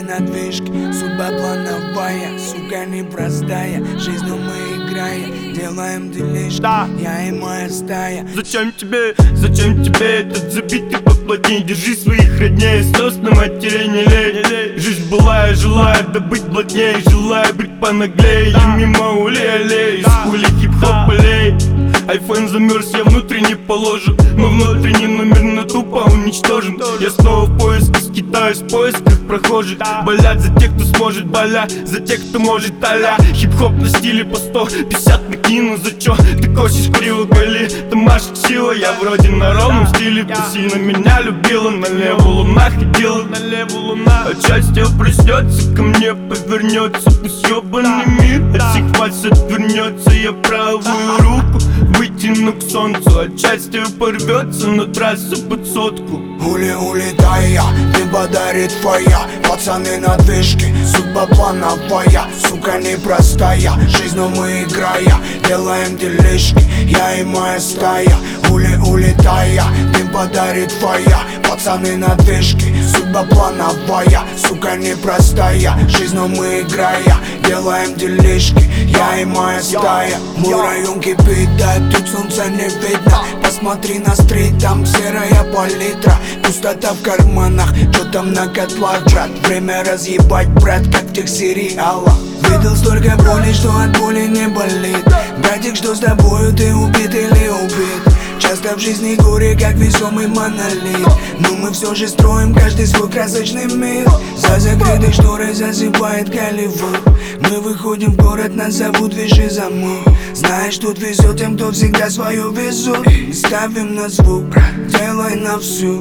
на движке. Судьба плановая, сука, непростая. Жизнью мы играем, делаем делишки, я и моя стая. Зачем тебе этот забитый поплотней? Держи своих родней, слез на матери не лей. Жизнь была, я желаю добыть блатней, желаю быть понаглей. И мимо улей, из хули хип-хоп полей. Айфон замерз, я внутренне положен, но внутренний номер на тупо уничтожен. Я снова в поиске, скитаюсь в поисках прохожих. Болят за тех, кто сможет, болят за тех, кто может, а-ля хип-хоп на стиле по 150 накину. За чё ты косишь криво, голи, ты машешь сила. Я вроде на ровном стиле, ты сильно меня любила. Налево луна ходила, налево луна. А счастье проснется, ко мне повернется. Пусть ёбаный мир от всех вас отвернется. Я правую руку вытяну к солнцу, от счастья порвется на трассу под сотку. Улетая, небо дарит фая. Пацаны на движке, судьба плановая. Сука, непростая, жизнью мы играя, делаем делишки, я и моя стая. Улетая, небо дарит фая. Пацаны на движке, судьба плановая. Сука, непростая, жизнью мы играя, делаем делишки, я и моя стая. Мой район кипит, да тут солнца не видно. Посмотри на стрит, там серая палитра. Пустота в карманах, что там на котлах, брат? Время разъебать, брат, как в тех сериалах. Видел столько боли, что от боли не болит. Братик, что с тобою, ты убит или убит? Часто в жизни горе, как весомый монолит. Но мы все же строим каждый свой красочный мир. За закрытой шторой засыпает Голливуд. Мы выходим в город, нас зовут Виши Замок. Знаешь, тут везет тем, кто всегда свое везут. Мы ставим на звук, брат, делай на всю.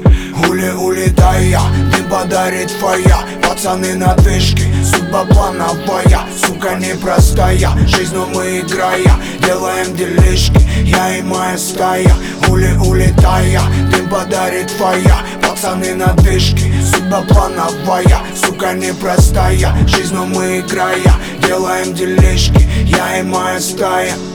Улетая, небо дарит фая. Пацаны на движке, судьба плановая. Сука, непростая, жизнью мы играя, делаем делишки, я и моя стая. Улетая, небо дарит фая. Пацаны на движке, судьба плановая. Сука, непростая, жизнью мы играя, делаем делишки, я и моя стая.